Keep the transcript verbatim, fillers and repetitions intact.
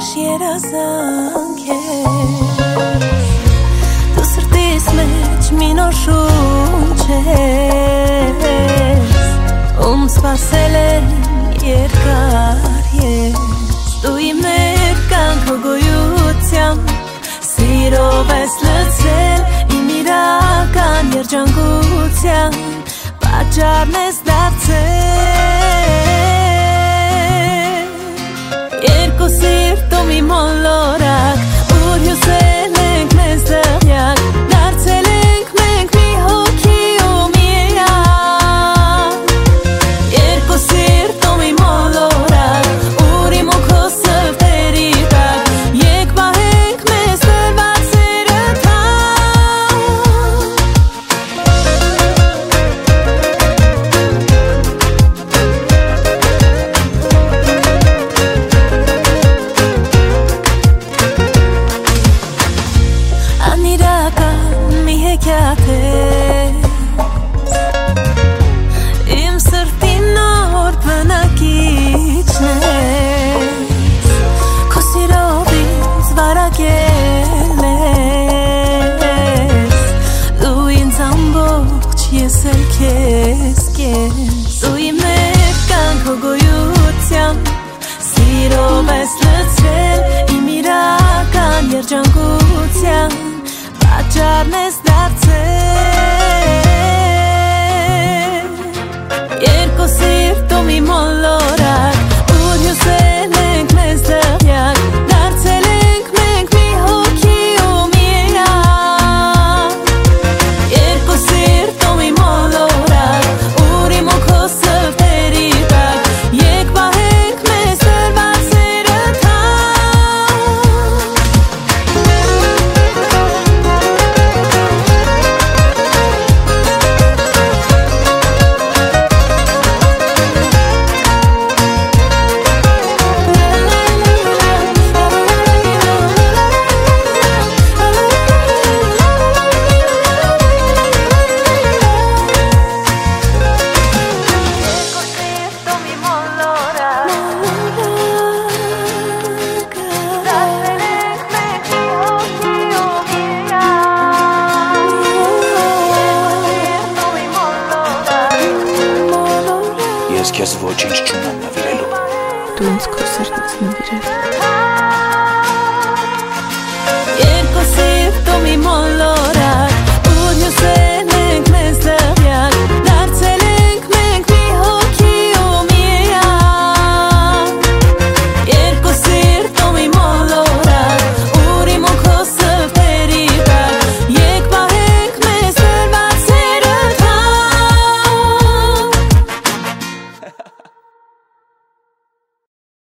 երազանք ես Դու սրտիս մեջ մի նոր շունչ ես Ում սպասել եմ երկար ես Դու իմ ներկան քո գոյությամբ Սիրով ես լցել իմ իրական երջանկությամբ Պատճառն ես դարձել Երկու սիրտում իմ մոլորակ Ուր հյուսել ենք մեզ դղյակ Դարձել ենք մենք մի հոգի ու միակ Երկու սիրտում իմ մոլորակ Ուր իմ ու քո սրտերի տակ Եկ պահենք մեզ տրված սերը Իմ սրտին նոր բնակիչն ես Քո սիրով ինձ վարակել ես Դու ինձ ամբողջ ես էլ քեզ կես Դու իմ ներկան քո գոյությամբ Սիրով ես լցրել իմ իրական երջանկությամբ Պատճառն ես դարձել Երկու սիրտում իմ մոլորակ Ուր հյուսել ենք մեզ դղյակ Դարձել ենք մենք մի հոգի ու միակ Երկու սիրտում իմ մոլորակ Ուր իմ ու քո սրտերի տակ Եկ պահենք մեզ տրված սերը Ես քեզ ոչինչ չունեմ նվիրելու Դու ինձ քո սրտից նվիրել